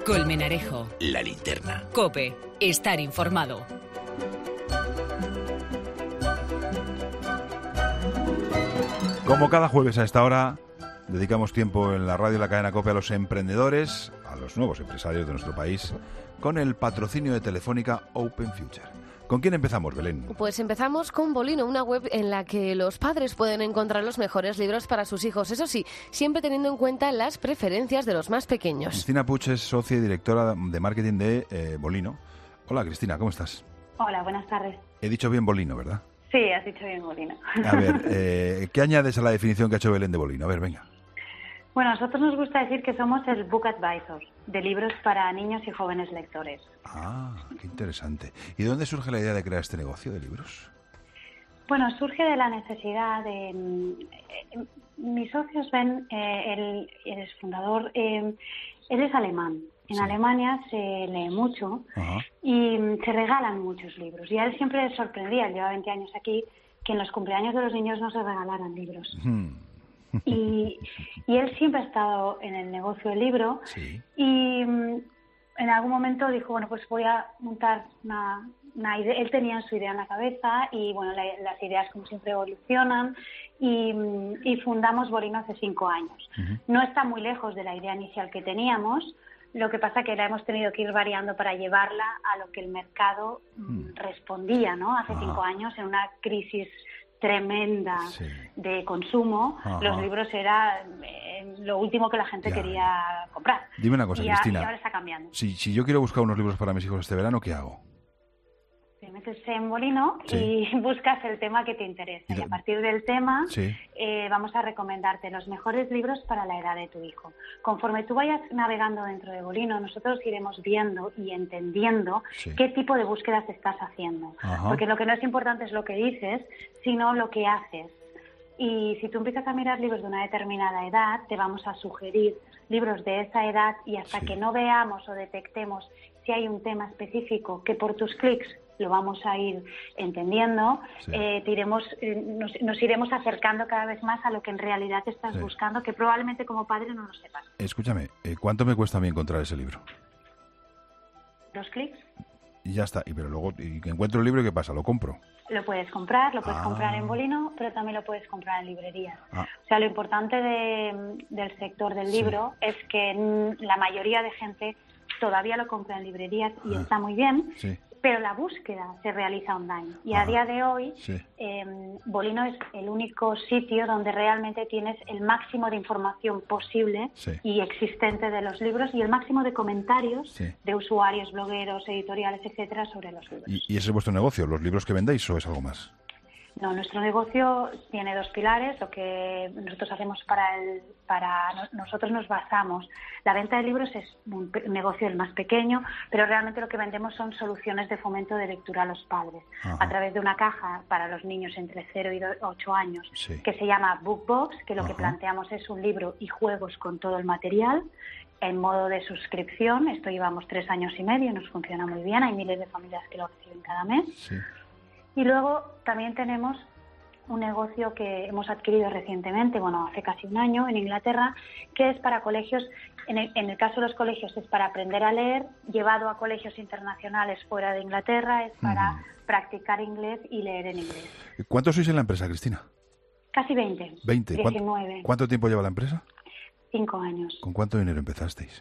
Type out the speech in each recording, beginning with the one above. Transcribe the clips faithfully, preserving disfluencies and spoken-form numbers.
Colmenarejo. La Linterna. COPE. Estar informado. Como cada jueves a esta hora, dedicamos tiempo en la radio y la cadena COPE a los emprendedores, a los nuevos empresarios de nuestro país, con el patrocinio de Telefónica Open Future. ¿Con quién empezamos, Belén? Pues empezamos con Bolino, una web en la que los padres pueden encontrar los mejores libros para sus hijos. Eso sí, siempre teniendo en cuenta las preferencias de los más pequeños. Cristina Puig es socia y directora de marketing de eh, Bolino. Hola, Cristina, ¿cómo estás? Hola, buenas tardes. He dicho bien Bolino, ¿verdad? Sí, has dicho bien Bolino. A ver, eh, ¿qué añades a la definición que ha hecho Belén de Bolino? A ver, venga. Bueno, a nosotros nos gusta decir que somos el Book Advisor, de libros para niños y jóvenes lectores. Ah, qué interesante. ¿Y de dónde surge la idea de crear este negocio de libros? Bueno, surge de la necesidad de... Eh, mis socios ven, eh, él, él es fundador, eh, él es alemán. En sí. Alemania se lee mucho. Ajá. Y se regalan muchos libros. Y a él siempre le sorprendía, él lleva veinte años aquí, que en los cumpleaños de los niños no se regalaran libros. Hmm. Y, y él siempre ha estado en el negocio del libro. Sí. Y um, en algún momento dijo, bueno, pues voy a montar una, una idea. Él tenía su idea en la cabeza y, bueno, la, las ideas como siempre evolucionan. Y, y fundamos Bolino hace cinco años. Uh-huh. No está muy lejos de la idea inicial que teníamos. Lo que pasa que la hemos tenido que ir variando para llevarla a lo que el mercado mm. respondía, ¿no? Hace Ajá. cinco años, en una crisis tremenda sí. de consumo, Ajá. los libros era eh, lo último que la gente ya. quería comprar. Dime una cosa, y Cristina. A, y ahora está cambiando. Si, si yo quiero buscar unos libros para mis hijos este verano, ¿qué hago? Te metes en Bolino sí. y buscas el tema que te interesa. Y, y a partir del tema sí. eh, vamos a recomendarte los mejores libros para la edad de tu hijo. Conforme tú vayas navegando dentro de Bolino, nosotros iremos viendo y entendiendo sí. qué tipo de búsquedas estás haciendo. Ajá. Porque lo que no es importante es lo que dices, sino lo que haces. Y si tú empiezas a mirar libros de una determinada edad, te vamos a sugerir libros de esa edad y hasta sí. que no veamos o detectemos si hay un tema específico que por tus clics lo vamos a ir entendiendo, sí. eh, te iremos, eh, nos, nos iremos acercando cada vez más a lo que en realidad estás sí. buscando, que probablemente como padre no lo sepas. Escúchame, eh, ¿cuánto me cuesta a mí encontrar ese libro? ¿Dos clics? Y ya está, y pero luego y que encuentro el libro y ¿qué pasa? ¿Lo compro? Lo puedes comprar, lo puedes ah. comprar en Bolino, pero también lo puedes comprar en librerías. Ah. O sea, lo importante de, del sector del libro sí. es que la mayoría de gente todavía lo compra en librerías y ah. está muy bien, sí. pero la búsqueda se realiza online. Y ah. a día de hoy, sí. eh, Bolino es el único sitio donde realmente tienes el máximo de información posible sí. y existente de los libros y el máximo de comentarios sí. de usuarios, blogueros, editoriales, etcétera, sobre los libros. ¿Y, y ese es vuestro negocio, los libros que vendéis o es algo más? No, nuestro negocio tiene dos pilares. Lo que nosotros hacemos para el, para nosotros nos basamos. La venta de libros es un negocio el más pequeño, pero realmente lo que vendemos son soluciones de fomento de lectura a los padres. Ajá. A través de una caja para los niños entre cero y ocho años sí. que se llama Bookbox, que lo Ajá. que planteamos es un libro y juegos con todo el material en modo de suscripción. Esto llevamos tres años y medio y nos funciona muy bien. Hay miles de familias que lo reciben cada mes. Sí. Y luego también tenemos un negocio que hemos adquirido recientemente, bueno, hace casi un año, en Inglaterra, que es para colegios, en el, en el caso de los colegios es para aprender a leer, llevado a colegios internacionales fuera de Inglaterra, es para uh-huh. practicar inglés y leer en inglés. ¿Cuántos sois en la empresa, Cristina? Casi veinte. veinte. diecinueve. ¿Cuánto tiempo lleva la empresa? Cinco años. ¿Con cuánto dinero empezasteis?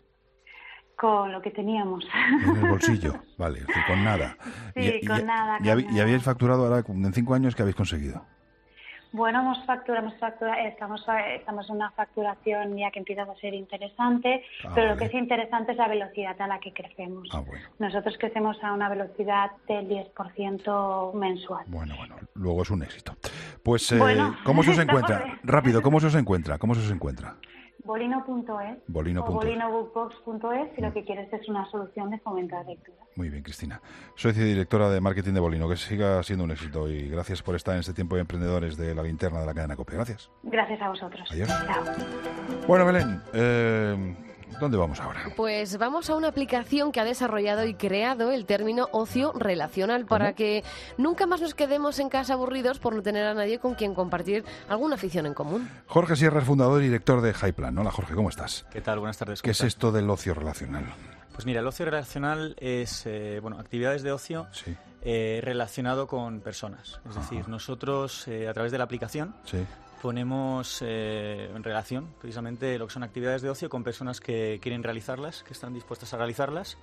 Con lo que teníamos. En el bolsillo, vale, es decir, con nada. Sí, y, con y, nada. Y, con hab, nada. ¿Y habéis facturado ahora, en cinco años, qué habéis conseguido? Bueno, hemos facturado, hemos facturado estamos, estamos en una facturación ya que empieza a ser interesante, ah, pero vale. lo que es interesante es la velocidad a la que crecemos. Ah, bueno. Nosotros crecemos a una velocidad del diez por ciento mensual. Bueno, bueno, luego es un éxito. Pues, eh, bueno, ¿cómo se os encuentra? Rápido, ¿cómo se os encuentra? ¿Cómo se os encuentra? Bolino punto es Bolino. o bolino bookbox punto es si mm. lo que quieres es una solución de fomento de lectura. Muy bien, Cristina. Soy directora de marketing de Bolino. Que siga siendo un éxito y gracias por estar en este tiempo de emprendedores de la linterna de la cadena COPE. Gracias. Gracias a vosotros. Adiós. Chao. Bueno, Belén, eh, ¿dónde vamos ahora? Pues vamos a una aplicación que ha desarrollado y creado el término ocio relacional para ¿Cómo? que nunca más nos quedemos en casa aburridos por no tener a nadie con quien compartir alguna afición en común. Jorge Sierra es fundador y director de Highplan. Hola, Jorge, ¿cómo estás? ¿Qué tal? Buenas tardes. ¿Qué es esto del ocio relacional? Pues mira, el ocio relacional es, eh, bueno, actividades de ocio Sí. eh, relacionado con personas. Es Ajá. decir, nosotros eh, a través de la aplicación Sí. ponemos eh, en relación precisamente lo que son actividades de ocio con personas que quieren realizarlas, que están dispuestas a realizarlas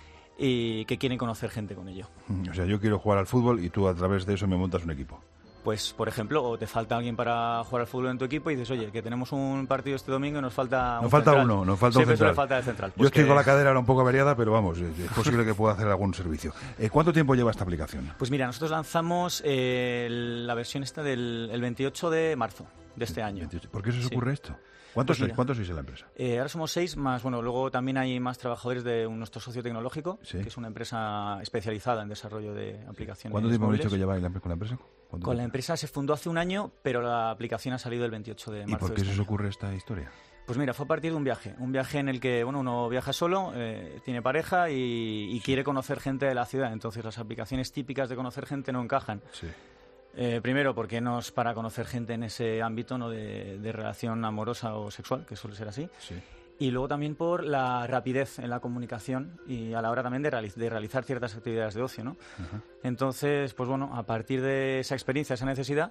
y que quieren conocer gente con ello. O sea, yo quiero jugar al fútbol y tú a través de eso me montas un equipo. Pues, por ejemplo, o te falta alguien para jugar al fútbol en tu equipo y dices, oye, que tenemos un partido este domingo y nos falta un Nos falta central. uno, nos falta un Siempre central. suele faltar el central. Yo Pues estoy que- con la cadera ahora un poco averiada, pero vamos, es es posible que pueda hacer algún servicio. Eh, ¿Cuánto tiempo lleva esta aplicación? Pues mira, nosotros lanzamos eh, la versión esta del el veintiocho de marzo de este año. ¿Por qué se os Sí. ocurre esto? ¿Cuántos Pues sois? mira. ¿Cuántos sois en la empresa? Eh, ahora somos seis, más, bueno, luego también hay más trabajadores de un- nuestro socio tecnológico, Sí. que es una empresa especializada en desarrollo de aplicaciones ¿Cuánto tiempo habéis móviles. dicho que lleváis la- con la empresa? ¿Cuánto Con la tiempo? empresa se fundó hace un año, pero la aplicación ha salido el veintiocho de ¿Y marzo. por de qué este se os año. ocurre esta historia? Pues mira, fue a partir de un viaje, un viaje en el que bueno, uno viaja solo, eh, tiene pareja y, y quiere conocer gente de la ciudad, entonces las aplicaciones típicas de conocer gente no encajan. Sí. Eh, primero, porque no es para conocer gente en ese ámbito, ¿no? de, de relación amorosa o sexual, que suele ser así. Sí. Y luego también por la rapidez en la comunicación y a la hora también de, reali- de realizar ciertas actividades de ocio, ¿no? Ajá. Entonces, pues bueno, a partir de esa experiencia, esa necesidad,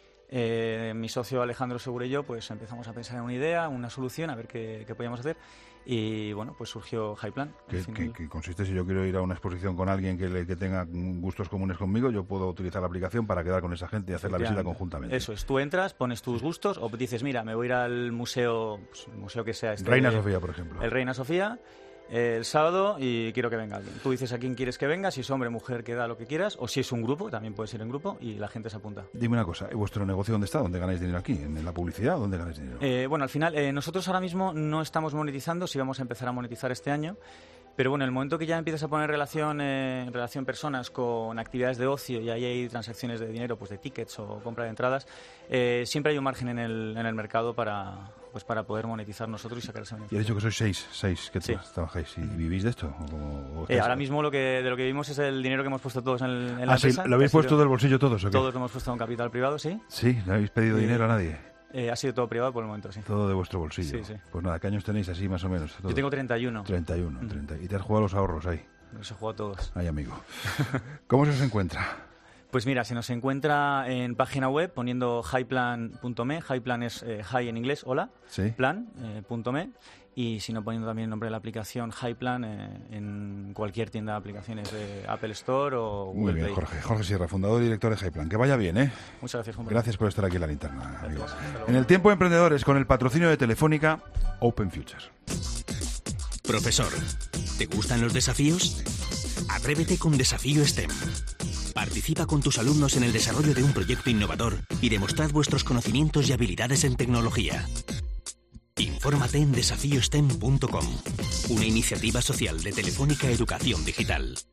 eh, mi socio Alejandro Segura y yo, pues empezamos a pensar en una idea, una solución, a ver qué, qué podíamos hacer. Y bueno, pues surgió Highplan. al Que, final. que- que consiste, si yo quiero ir a una exposición con alguien que, le- que tenga gustos comunes conmigo, yo puedo utilizar la aplicación para quedar con esa gente y hacer la visita Efectivamente. conjuntamente. Eso es, tú entras, pones tus gustos o dices, mira, me voy a ir al museo, pues, el museo que sea. Este, Reina Sofía, por ejemplo. El Reina Sofía, eh, el sábado, y quiero que venga alguien. Tú dices a quién quieres que venga, si es hombre, mujer, que da lo que quieras, o si es un grupo, también puede ser en grupo, y la gente se apunta. Dime una cosa, ¿y vuestro negocio dónde está? ¿Dónde ganáis dinero aquí? ¿En la publicidad? ¿Dónde ganáis dinero? Eh, bueno, al final, eh, nosotros ahora mismo no estamos monetizando, sí vamos a empezar a monetizar este año, pero bueno, el momento que ya empiezas a poner relación, eh, relación personas con actividades de ocio y ahí hay transacciones de dinero, pues de tickets o compra de entradas, eh, siempre hay un margen en el, en el mercado para, pues para poder monetizar nosotros y sacar ese Y he beneficio. dicho que sois seis, seis que Sí. tra- trabajáis. ¿Y vivís de esto? ¿O cómo- o Eh, estáis- ahora mismo lo que, de lo que vivimos es el dinero que hemos puesto todos en, el- en la Ah, sí, empresa. ¿lo habéis que ha puesto sido- del bolsillo todos o qué? Todos lo hemos puesto en capital privado, sí. Sí, ¿no habéis pedido Eh, dinero a nadie? Eh, ha sido todo privado por el momento, sí. Todo de vuestro bolsillo. Sí, sí. Pues nada, ¿qué años tenéis así más o menos? Yo tengo treinta y uno. treinta y uno, Mm. treinta. Y te has jugado los ahorros ahí. Los he jugado todos. Ay, amigo. ¿Cómo se os encuentra? Pues mira, se nos encuentra en página web poniendo highplan punto me. Highplan es eh, high en inglés, hola, Sí. plan, eh, punto me. Y si no, poniendo también el nombre de la aplicación Highplan eh, en cualquier tienda de aplicaciones de Apple Store o Google Muy bien, Play. Jorge. Jorge Sierra, fundador y director de Highplan. Que vaya bien, ¿eh? Muchas gracias, Juan. Gracias por estar aquí en la linterna, amigo. Gracias, hasta luego. En el tiempo de emprendedores, con el patrocinio de Telefónica, Open Future. Profesor, ¿te gustan los desafíos? Atrévete con Desafío STEM. Participa con tus alumnos en el desarrollo de un proyecto innovador y demostrad vuestros conocimientos y habilidades en tecnología. Infórmate en desafío stem punto com, una iniciativa social de Telefónica Educación Digital.